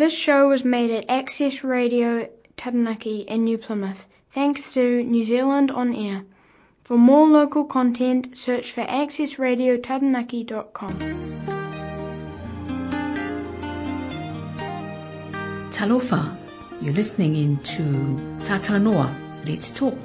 This show was made at Access Radio Taranaki in New Plymouth, thanks to New Zealand On Air. For more local content, search for accessradiotaranaki.com. Talofa, you're listening into Tatalanoa, Let's Talk.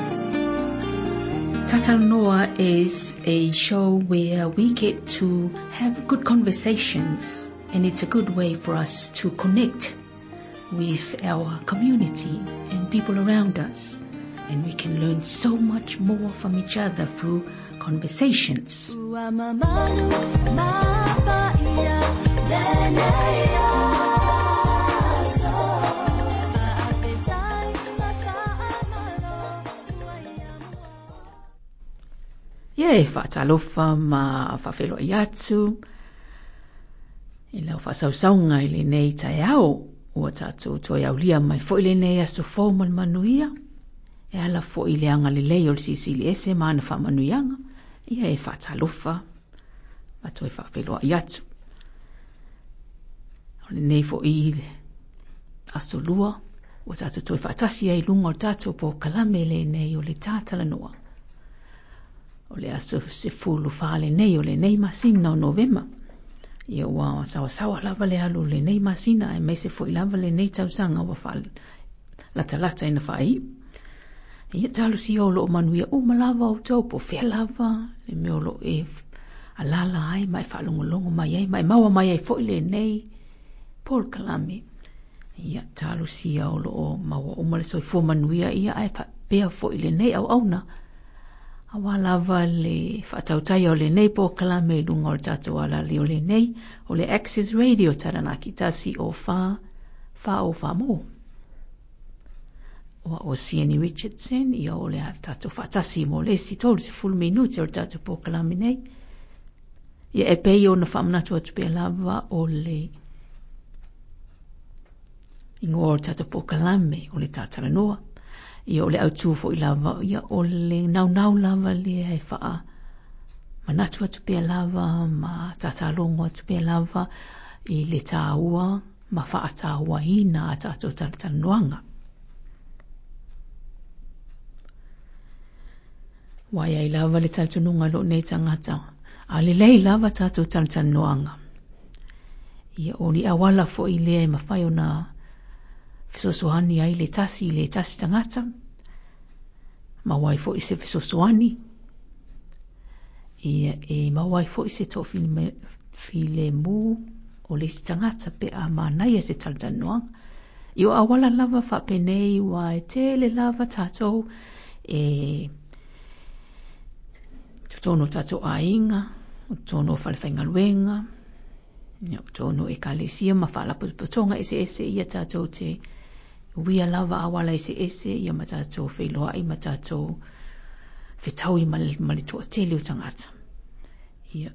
Tatalanoa is a show where we get to have good conversations, and it's a good way for us to connect with our community and people around us, and we can learn so much more from each other through conversations. Ie, whaatalofa ma whawhelo i atu. I lau whasausaunga i le nei tai au. Ua tātou toi au lia mai fo i le nei aso fōman manuia. E ala fo i le anga le lei o le sisili ese maana whamanuianga. Ia e whaatalofa. Ma toi whawhelo i atu. O le nei fo i le aso lua. Ua tātou toi whaatasi ai lunga o tātou po kalame le nei o le Tatalanoa. O le aso se fulu whale nei o le nei masina o Novema. Ia ua sawa lava le alu le nei masina e mai se fo i lava le nei tausanga wa whale lata ina whai. Ia talu si o loo manuia o malava o tau po whea lava le meo lo e alala ai mai whalongolongo mai ai mai maua mai ai fo i le nei Paul Kalame. Ia talu si o loo maua o male soi fo manuia ia ai pea fo i le nei au auna. Awa lava le whaatautai o le nei po Kalame lunga o tātou ala le o le nei o le Access Radio Taranaki tasi o wha mo. O Sienni Richardson ia o le tātou whaatasi mo le si tolu se fulu minuti o tātou po Kalame nei. Ia e pei o na whamanatu atu pia lava o le ingoa o tātou po Kalame o le Tatalanoa. Ia o le autufo i lava, ia o le nau lava le e wha manatu atu pia lava, ma tatalongo atu pia lava, i le tāua, ma wha tāua ina a tātou Tatalanoanga. Wai ai lava le Tatalanoanga lo nei tangata, a le lei lava tātou Tatalanoanga. Ia o ni awala fo i le ma whai o na fisosoani ai le tasi tangata. Ma wai fo i se fisosoani. Ia e ma wai fo i se to file mu o le si tangata pe a manai e se Tatalanoanga. Io awala lava whapenei wai tele lava tātou e tono tātou ainga, tono whalewhaingaluenga, tono e kalesia ma whalaputonga ese ia tātou te wia lava awala ese ia ma tātou wheloa i ma tātou whetau i mali toa tele o tangata. Ia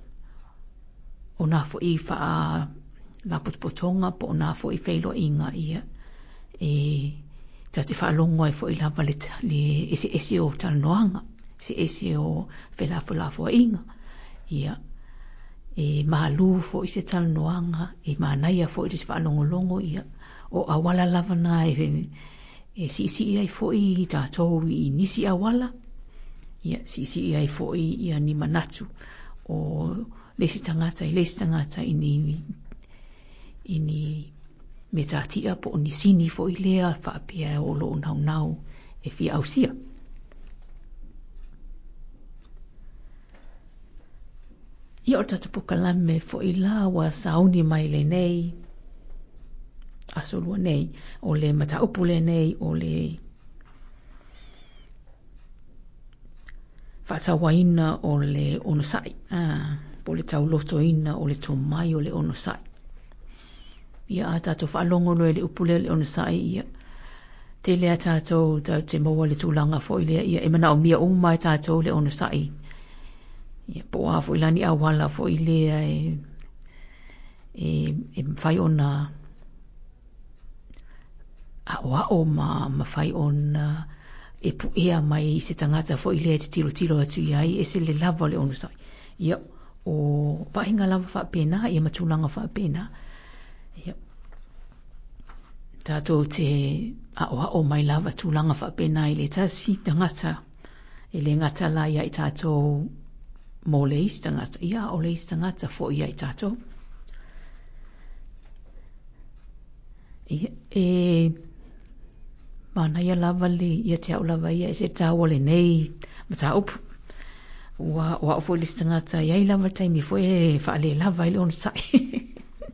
o nā fo i wha la putonga po o nā fo i wheloa inga ia e tāte whaalongo ai fo i lava le ese o Talanoanga, ese o whelafo inga. Ia e malu fo i se Talanoanga e manaia fo i se whaalongolongo ia o awala lava na e si ai fo i tātou i nisi awala. Ia si ai fo i ia ni manatu o lesi tangata ini me tātia po ni sini fo i lea whaapea o lo nau e fi ausia. Ia o tātou po Kalame fo i lawa sauni mai le nei asolua nei o le mataupu le nei o le whatawaina o le onosai po le taulotoina o le tomai o le onosai. Ia a tātou whaalongono e le upule le onosai ia te lea tātou te maua le tūlanga fo i lea ia e mana o mia umai tātou le onosai. Ia po a fo i lani awala fo i lea e whai ona o ma whai ona e puea mai se tangata fo i lea te tilo atu iai e se le lava le onosai. Ia o whainga lava whapena ia matulanga whapena. Ia tātou te o mai lava tūlanga whapena I le tasi tangata e le ngata la ia I tātou mō le isi tangata ia o le isi tangata fo ia I tātou mana ia lava le ia te au lava ia e se tāua le nei ma tā upu wa ofo le tangata ia I lava taimi fo e whaale lava I le ono sai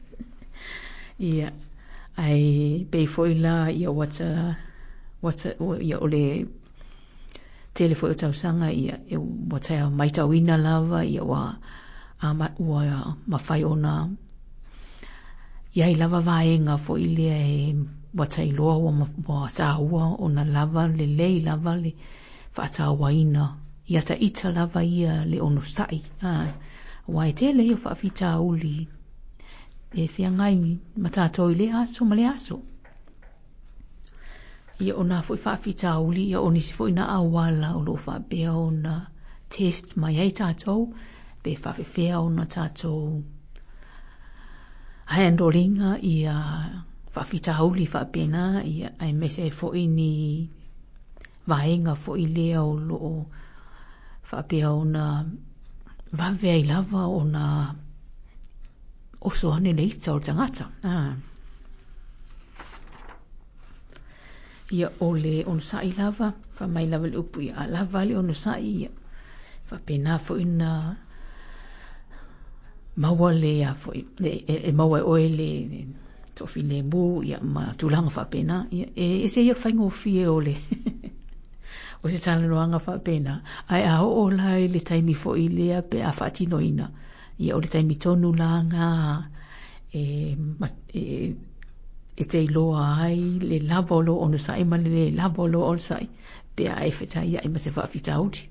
ia ai pei foi la ia wata ia ole telefo o tausanga ia wata mai tauina lava ia wa mawhai ona ia I lava vaenga fo ilia e wata I loa wa tāua ona lava le lei lava le whaataua ina ia ta ita lava ia le ono sai wa e tele ia whaafita uli e whia ngai matatou I le aso ma le aso. Ia ona fwoi whaafita uli, ia onisi fwoi na awala o lo whaapea ona test mai ei tātou, pe whaafewhea ona tātou handlinga ia whaafita uli whaapena, ia ai mese fwoi ni vaenga fwoi lea o lo whaapea ona vavea I lava ona oso ane le ita o tangata. Ia ole ono sai lava, wha mai lava le upu ia lava le ono sai ia. Wha pena fo ina maua le a fo e maua oe le tofi le mu ia ma tulanga wha pena. E se ia whaingo fie ole. O se tala noanga wha pena. Ai a o lai le taimi fo I lea pe a whaatino ina. Ia o le taimi tonu la ngā e te iloa ai le lavolo ono sai ma le lavolo ono sai pe a e wheta ia I ma se whaafita uti.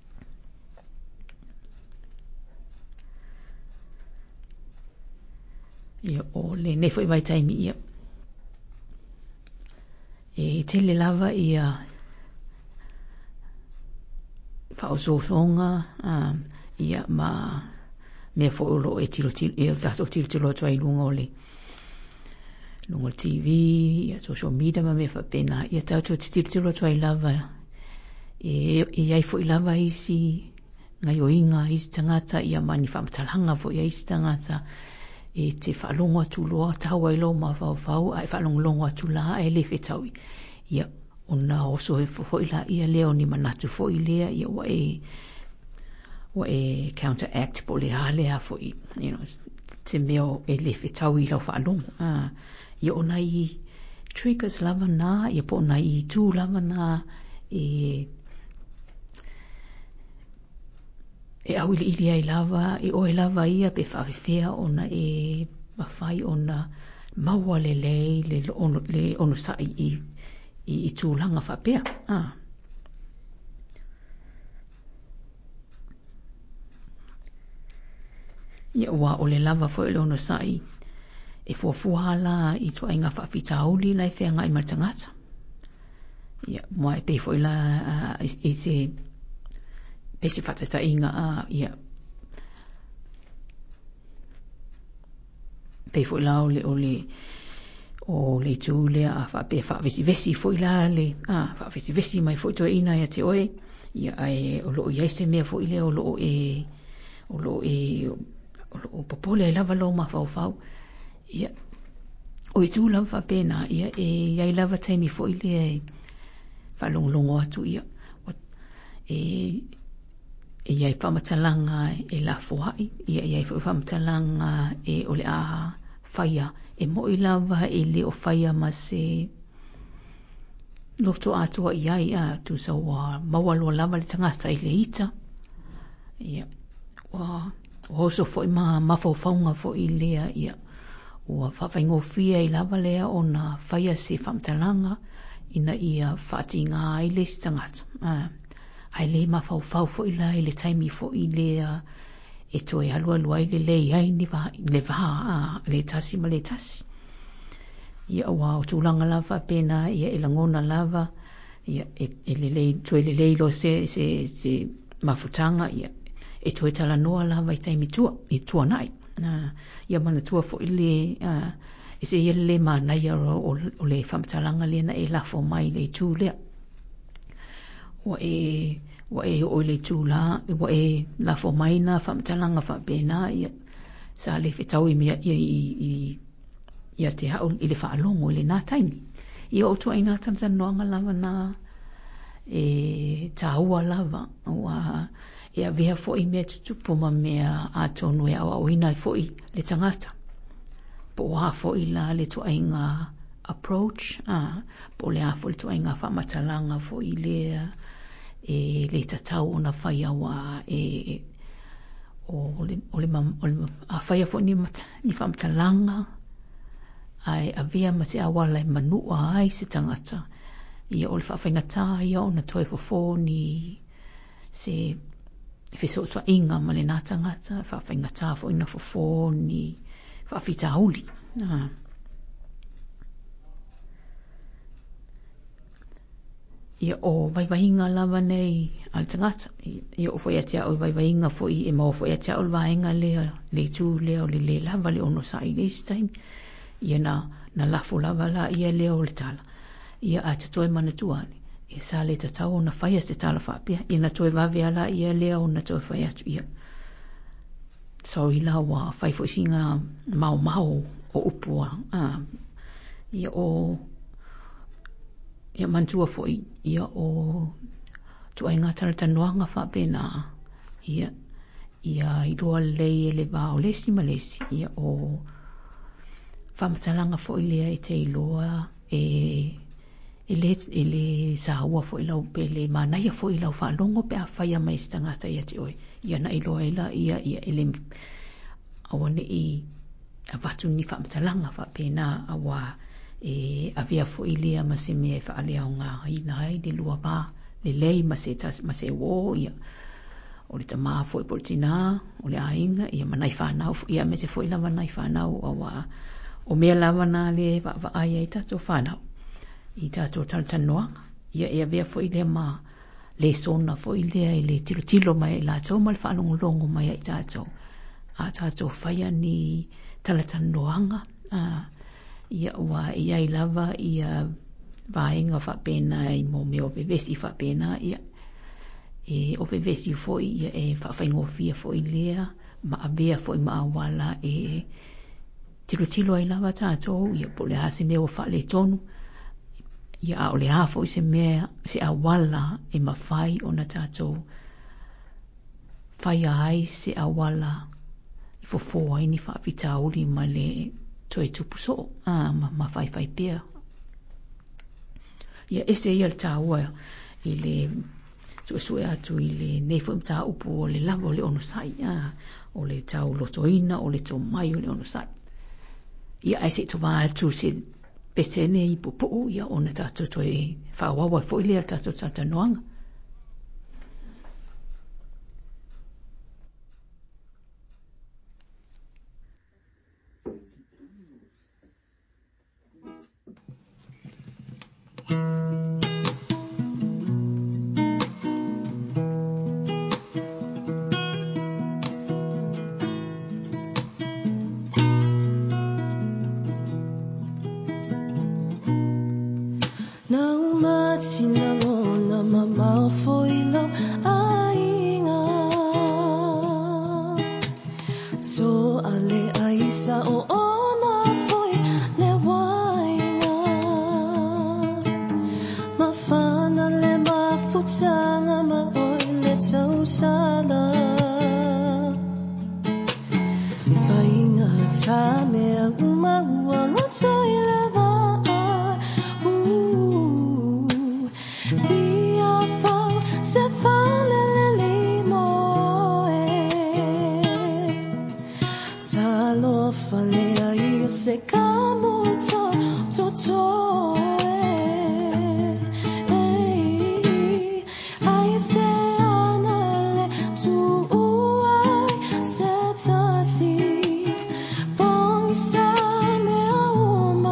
Ia o le nefo I mai taimi ia. E te le lava ia whaososonga ia ma mea fo olo e tilo ia tato tilo tua I lunga o le lunga TV ia social media ma mea whapena ia tato tilo tua I lava e iai fo I lava isi ngai o inga isi tangata ia mani whamatalanga fo ia isi tangata e te whalongo atu loa taua I lo ma whau ai whalongo atu la e le whetaui ia ona oso e fo ila ia leo ni manatu fo I lea ia wa e counteract po le hale a fo I you know te meo e le whetau I lau whaalongo ia ona I triggers lava na ia po ona I tū lava na e au ili ai lava e oe lava ia pe whawewhea ona e mawhai ona maua le ono sai I tūlanga whapea ia ua o le lava fo le ono sai e fuafuala I tua inga whaafita auli lai whea ngai martangata ia mua e pe fo la I se pesi whatata inga ia pe fo la o le tūlea a whaavesi fo la le whaavesi mai fo tua ina ia te oe ia ai o loo iaise mea fo ile o loo popole ai lava lo ma whau ia o I tū lava whapena ia e iai lava taimi fo ile e whalongolongo atu ia e iai whamatalanga e la fuhai ia iai whamatalanga e ole a whaia e mo I lava e le o whaia ma se loto atua iai tu sa wa mawalo lava le tangata I le ita ia wa oso fo I ma mawhauwhaunga fo I lea ia ua whawhaingofia I lava lea o na whaia se whamtalanga ina ia whaatinga ai le tangata ai le mawhauwhau fo I la I le taimi fo I lea e toi halua I le lei ai le vaha le tasi ma le tasi ia ua o tūlanga lava pena ia e langona lava ia e le lei toi le lei lo se mafutanga ia e toi tala noa lava I taimi tua I tua nai ia mana tua fo I le se le mana ia o le whamtalanga lena e lafo mai le tūlea. Wa e o le tūla, wa e lafo mai na whamtalanga whapena ia sa le whetau i mea ia te hau i le whaalongo le nā taimi. Ia o tua i nā tamtanoanga lava na tāua lava wa ia vea fo i mea tutupu ma mea a tonu e au ina fo i le tangata. Po wa fo i la le tua i ngā approach, po le a fo le tua i ngā whamatalanga fo i le tatau o na whaia wa o le a whaia fo ni whamatalanga ai a vea ma te awala e manua ai se tangata. Ia o le whawhaingata ia o na toi fo ni se wheso tua inga ma le nā tangata, whawhaingata fo ina fo ni whawhita hauli. Ia o vaivainga lava nei al tangata. Ia o whaiatea o vaivainga fo i e mau whaiatea o vainga le tū leo le lava le ono sa i leisi taimi. Ia na lafo lava la ia leo le tala. Ia a te toi mana tuani. Ia sa le tatau na whaia te tala whapia. Ia na toi vavea la ia leo na toi whaiatu ia. Sorry la wa whaifo singa mau o upua. Ia o ia mantua fo ia o tua inga tanuanga whapena. Ia i roa lei le vao lesi ma lesi. Ia o whamatalanga fo i lea i te iloa e le sāua fo i lau pe le manaia fo i lau whalongo pe a whaia mai stangata ia te oi. Ia na iloa ila ia ele awane i a watu ni whamatalanga whapena awa a vea fo i lea ma se mea whaalea o ngā ina hai le lua pā le lei ma se wō ia o le tamaa fo i politina o le ainga ia manai whanau ia me se fo i la manai whanau awa o mea lava nā le whaaia i tato whanau. I tato tanoanga. Ia vea fo i lea ma le sona fo i lea i le tilo mai la tau ma le whalongolongo mai i tato. A tato whaia ni tanoanga. Ia ua ia i lava ia vaenga whapena i mo me o vevesi whapena. Ia o vevesi fo i ia e whawhaingofia fo i lea ma a vea fo i ma awala tilo ai lava tātou, ia po le hase mea o whaale tonu, ia o le hafo i se mea, se awala e mawhai o na tātou, whai ai se awala i fofo ai ni whaafita uri ma le toi tupuso, ma whai pia. Ia ese ia le tāua i le sue atu i le nefo im tā upu o le lava o le ono sai, o le tau lotoina, o le tō mai o le ono sai. Ia ai se towa atu se pesene i pupu ia o na tātou toi whawawa fo i lea tātou tātanoanga. Bong sa me au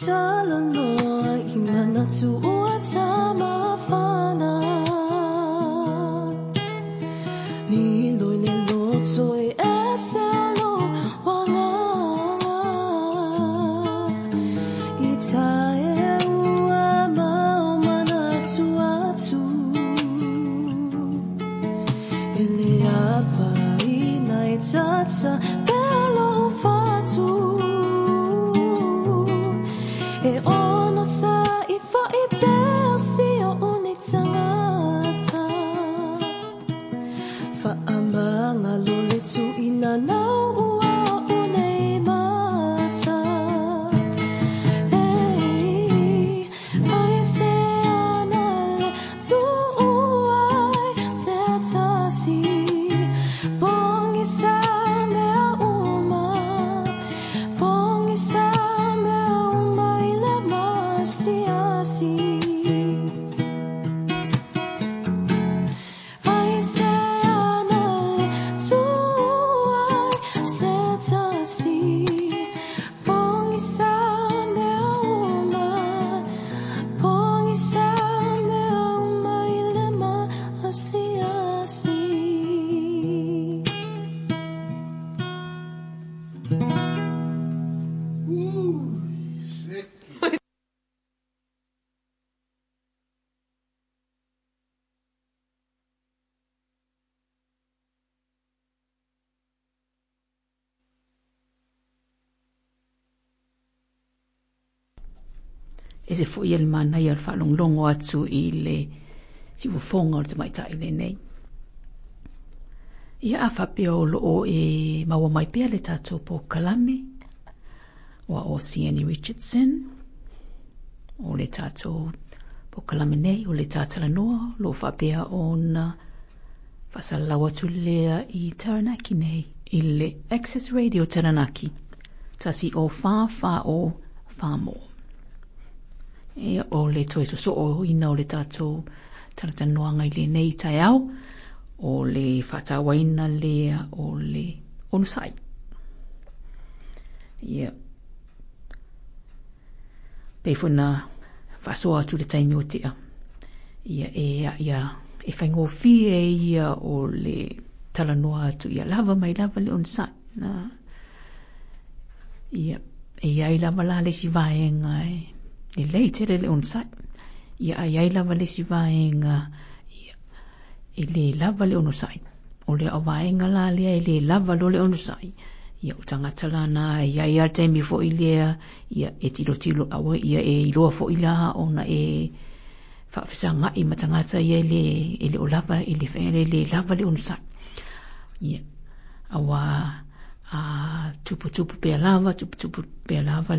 E se fo ia le mana ia fa longlongo atu I le si fonga o te mai tai le nei. Ia a whapea o lo o e maua mai pia le tātou po Kalame wa o Sienna Richardson o le tātou po Kalame nei o le tātala noa lo whapea o na whasalawa tu lea I Taranaki nei I le Access Radio Taranaki tasi o wha o whamo. E o le toi so o ina o le tātou taratanoanga I le nei tai au o le whatawaina lea o le onusai. Ia. Peifuna whasoa tu le taimi o tea. Ia e whaingofie ia o le talanoa atu ia lava mai lava le onusai. Ia ai lava la le si vaenga e lei tere le onusai. Ia ai lava le si vaenga I le lava le onusai. O le awaenga la lea I le lava lo le onusai. Ia o tangata la na ia I artemi fo I lea ia e tilo awa ia e iloa fo I la ona e whaafisanga I matangata ia le o lava I le whaere le lava le onusai. Ia awa tupu pea lava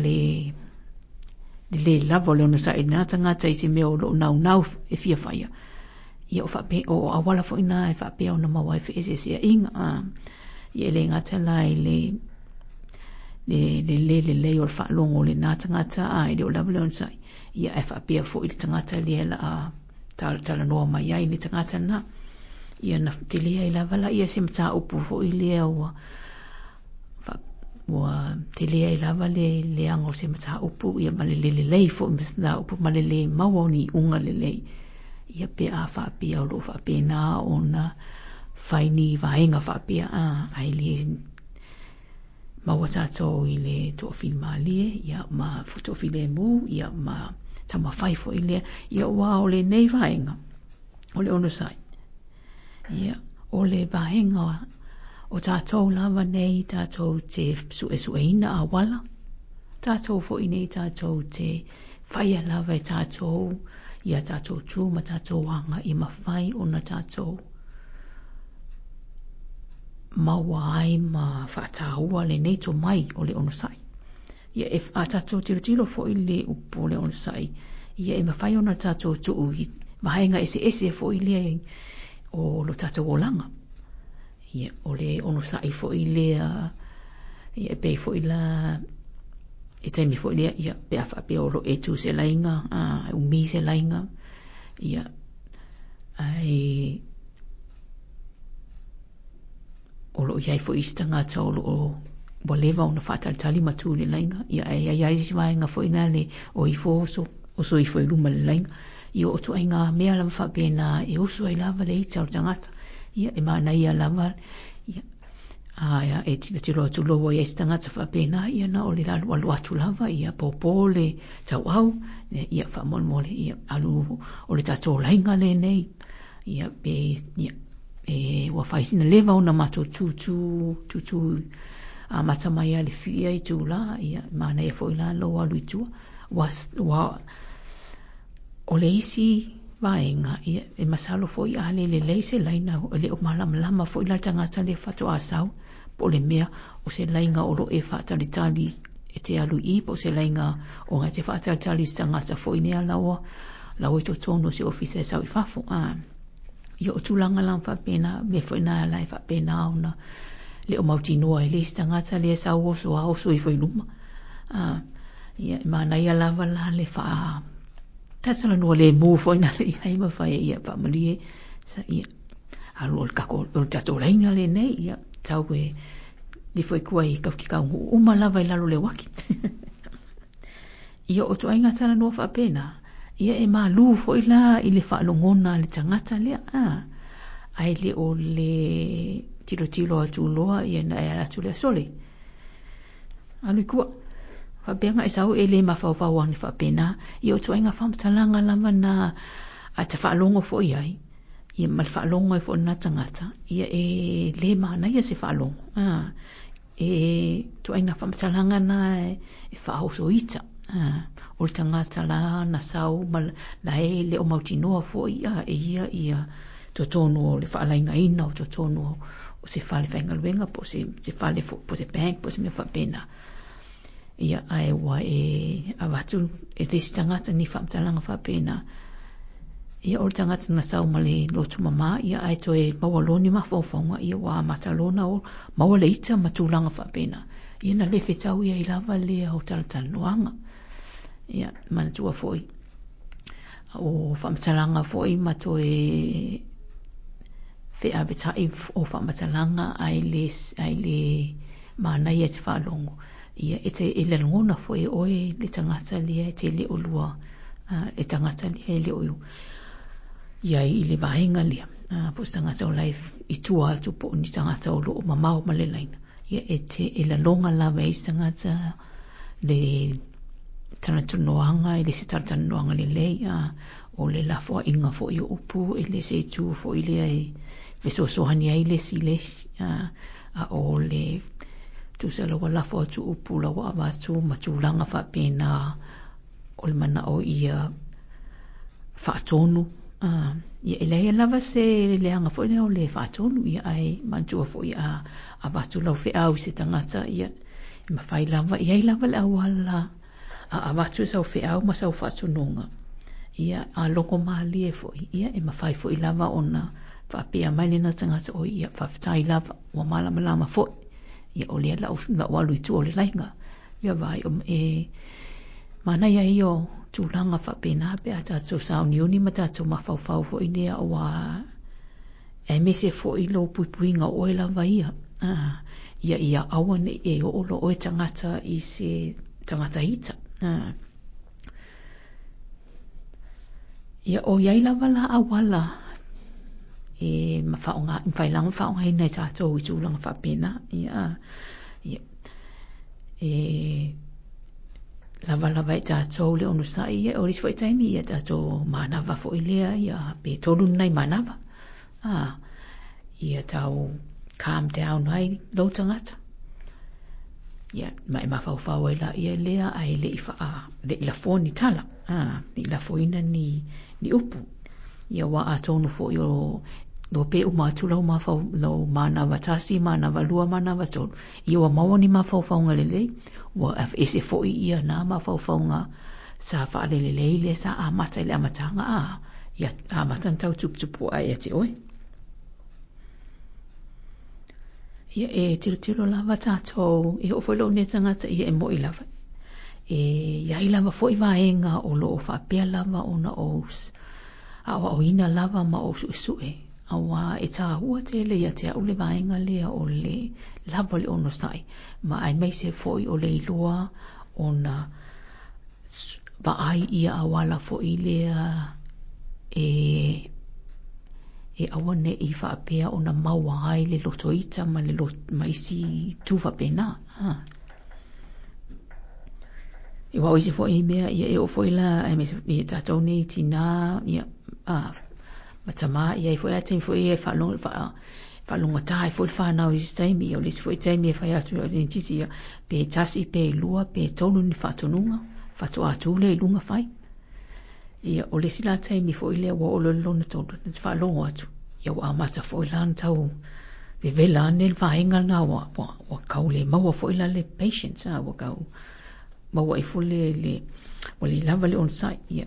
le lava le onusai na tangata I se mea o lo nau e fia whaia. Ia o whape o awala fo ina e whape o na mawai fe ese inga ia le ngata lai le o whaalongo le nā tangata ai le o lava le onsai ia e whape fo I le tangata le la tala noa mai ai le tangata na ia na te lea I lava la ia se mta upu fo I lea wa te lea I lava le ango se mta upu ia male le lei fo mta upu male le mawoni unga le lei ia pe a whapea o lo whapea nā o na whaini vaenga whapea ai le maua tātou I le tofi malie ia ma futofi le mu ia ma tama whaifo I le ia wā o le nei vaenga o le onusai ia o le vaenga o tātou lava nei tātou te sueina a wala tātou fo I nei tātou te whaia lava I tātou ia tātou tū ma tātou wanga I mawhai o na tātou maua ai ma whaatahua le neito mai o le onusai. Ia e a tātou tilo fo I le upo le onusai. Ia e mawhai o na tātou tuu I mahaenga ese fo I le o lo tātou o langa. Ia o le onusai fo I le ia e pei fo I la I taimi fo I le ia pe a whape o lo e tu se lainga umi se lainga ia ai o lo iai fo I tangata o lo wa lewa ona whaatalitali matu le lainga. Ia ai si vaenga fo ina le o i fōso, oso i fo i luma le lainga. Ia o tu ai ngā mea lama whapena e oso ai lava le ita o tangata. Ia e mana ia lava. Ia e tiro atu loa i tangata whapena. Ia na o le lalu alu atu lava. Ia popo le tau au. Ia whamon mole. Ia alu o le tato lainga le nei. Ia pe e wa whaisina lewa o na mato tutu a mata mai ale fia i tū la. Ia mana ia fo i la loa alu i tua. O le isi vaenga, e masalo fo i ale le leise laina o le o malama fo i la tangata le whato asau, po le mea o se lainga o lo e whaatalitali e te alu i, po se lainga o ngai te whaatalitali tangata fo i nea laua i to tono se ofisa e sau i fafo. Ia o tūlanga lang whapena, me fo i nā lai whapena auna, le o mautinoa e leise tangata le sau oso i fo i luma. Ia mana ia lava la le wha tatala noa le mūwhoi na le iai mawhai ia whamalie sa ia alu o le kako o le tato reina le nei ia tau e li fwoi kua i kau ki kau uma lava i lalo le waki ia o tu ainga tala noa whapena ia e maa lū fwoi la i le whaalongona le tangata lea ai le o le tiro atu loa ia na e atu le sole alu i kua Whapenga e sau e le mawhauwhau ane whapena. I o tuainga whamtalanga lama na a te whaalongo fo i ai. Ia mal whaalongo e fo na tangata. Ia e le maana ia se whaalongo. E tuainga whamtalanga na e whaoso ita. O le tangata la na sau la e le o mautinoa fo i a e ia totono o le whaalainga ina o totono o se whale whaingaluenga po se whale po se bank po se mea whapena. Ia ai wa e awatu e tesi tangata ni whamtalanga whapena. Ia o tangata na sau male lotu mama, ia ai to e mawaloni ma whauwhaunga, ia wa matalona o mawale ita matulanga whapena. Ia na le whetau ia i lava lea o talatanoanga. Ia manatua foi. O whamtalanga foi ma to e whea betai o whamtalanga ai le manai e te whalongo. Ia e te ele ngona foi oe le tangata lia e te le olua e tangata lia e le oiu ia i le vaenga lia pos tangata o life i tua atu po ni tangata o loo mamau ma le laina ia e te ele longa lava e tangata le tanatunoanga e le se tanatunoanga le lei o le lafua inga fo i upu e le se tu fo i le ai le sosohani ai le si lesi o le tu se lawa lafo atu upu lawa awatu matulanga whapena o le mana o ia whaatonu ia elea lava se leanga fo o le whaatonu ia ai mantua fo ia awatu lau wheau se tangata ia i mawhai lava ia i lava le awala awatu sau wheau ma sau whaatonunga ia a loko maali e fo ia i mawhai fo i lava ona whapea mai lena tangata o ia whaftai lava wa malama fo ia o lea la walu i tu o le lainga. Ia vai mana ia i o tūlanga whapena pe a tātou sao niuni ma tātou mawhauwhau fo i lea o e mese fo i lo puipuinga o e lava ia. Ia awane e o lo o e tangata i se tangata hita. Ia o iai lava la awala e mawhaonga, mwhailang whaonga i nei tātou i tūlanga whapena. Ia lava i tātou le onu sai ia o risi whaitaimi ia tātou manawa fo i lea ia pe tolu nei manawa. Ia tau calm down ai lo tangata. Ia mai mawhauwhau e la ia lea ai le i la fōni tala. Le i la fōina ni upu. Ia wa a tonu fo i lo pe o mātula o mawhau lo manawa tasi, manawa lua, manawa tolu. Ia wa maua ni mawhauwhaunga lelei. Wa ese fo i ia nā mawhauwhaunga sa whaale lelei le sa amata le amatanga. Ia amata ntau tuputupu ai ate oe. Ia e tiro lava tātou e o whailo ne tangata ia e mo i lava. Ia i lava fo i vaenga o lo o whapea lava o na ous. O ina lava ma o suesue. awa e tā hua te le ia te au le vaenga lea o le lava le ono sai. Ma ai mai se foi o le iloa o na va ai ia awala foi lea e awane i whaapea o na maua ai le lotoita ma le isi tuwa pena. I wau isi foi mea ia e o foi la ai me i tātou nei tina ia matama ia i foi a tein foi e whalonga tai foi whanau i staimi o lisi foi taimi e whai atu o titi ia pe tasi pe lua pe tolu ni whatonunga whatu atu le lunga whai ia o lisi la taimi foi lea wa o lona tolu na te whalongo atu ia wa amata foi lan tau ve vela nel vaenga na wa kau le maua foi la le patience wa kau maua i foi le lava le on site ia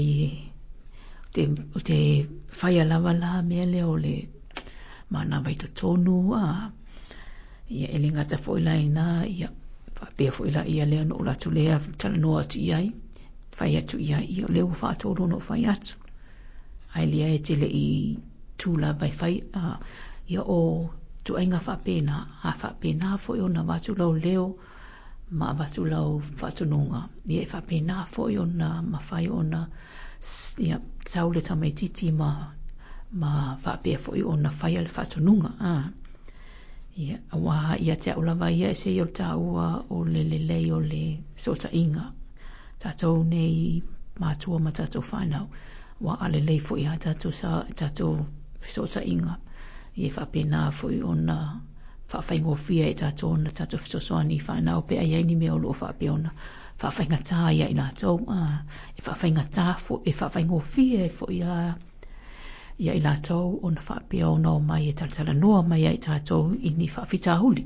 te whaia lava la mea leo le mana vai to tonu ia ele ngata foi la ina ia whapea foi la ia lea no la tu lea tala no atu iai whai atu iai ia leo whaatoro no whai atu ai lea e te le i tūla vai whai ia o tu ainga whapena whapena foi o na watu lau leo ma watu lau whatununga ia whapena foi o na mawhai o na ia saule tamai titi ma whapea foi o na whai ale whatununga ia awa ia te aulawa ia e se i o tāua o le lei o le sota inga tātou nei mātua ma tātou whanau wa ale lei foi a tātou sota inga ia whapena foi o na whawhaingo fia e tātou na tātou fisosoani whanau pe ai ni mea o loo whapea o na whawhainga tā ia i nātou e whawhainga tā e whawhaingo fia e fo ia i nātou o na whapea o na o mai e taratara noa mai e tātou i ni whawhita huli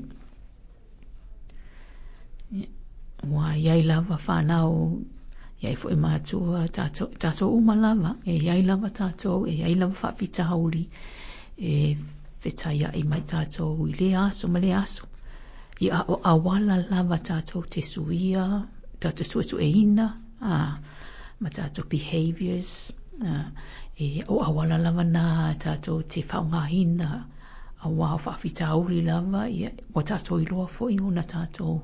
wa iai lava whanau iai fo i mātua tātou umalava e iai lava tātou e iai lava whawhita huli e whetaya i mai tātou i le aso ma le aso i awala lava tātou te suia tātou su e ina ma tātou behaviors e o awala lava nā tātou te whaungahina a wao whawhita uri lava o tātou i loa fo i una tātou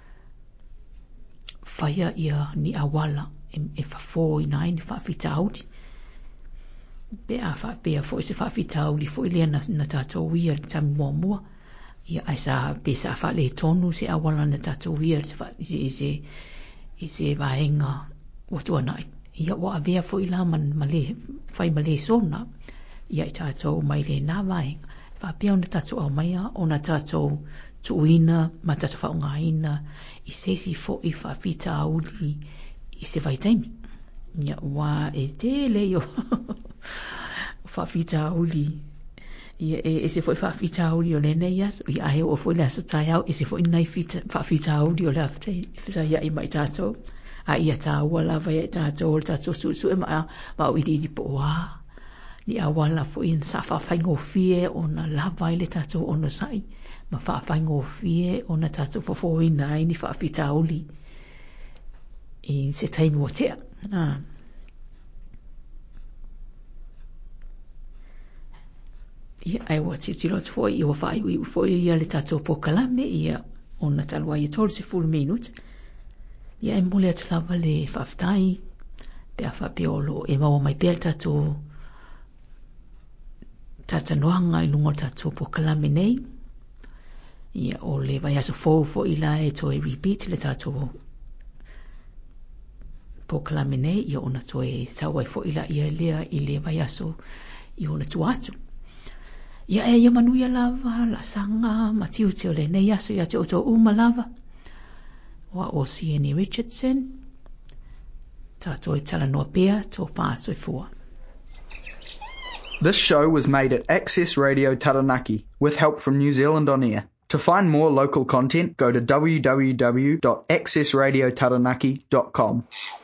whaia ia ni awala e whafo i nai ni whawhita uri pe a whapea fo i se whawhita uri fo i lea na tātou ia tami mua ia ai sa pe sa whale tonu se awala na tātou ia i se vaenga o tuanai ia wa avea fo i la whai male sona ia i tātou mai le nā vaenga whapea o na tātou au maia o na tātou tuina ma tātou whaungaina i sesi fo i whawhita uri i se vaitaimi ia wa e te leo whawhita uri ia e se foi whawhita uri o le nei aso ia ahe o foi le aso tai au e se foi nei whawhita uri o le afte ia i mai tātou a ia tāua lava ia tātou o le tātou su e ma u iri po wā ni awala foi in sa whawhaingo fie o na lava i le tātou ono sai ma whawhaingo fie o na tātou whafoina ai ni whawhita uri i se tainu o tea ia ai wa tiro foi i wa fai i foi ia le tātou po kalame ia o na talua i tolu se full minute ia e mole atu lava le whaftai pe a whapeolo e maua mai pēr tātou tātanoanga i lungo tātou po kalame nei ia o le vai aso fōfo i la e toi repeat le tātou po kalame nei ia ona toi sawai fo i la ia lea i le vai aso i ona tu atu ia e ia manuia lava la sanga matiu te ole nei aso ia te oto uma lava wa o Sienna Richardson tātou e tala noa pēr tō whāso i fua. This show was made at Access Radio Taranaki with help from New Zealand On Air. To find more local content, go to www.accessradiotaranaki.com.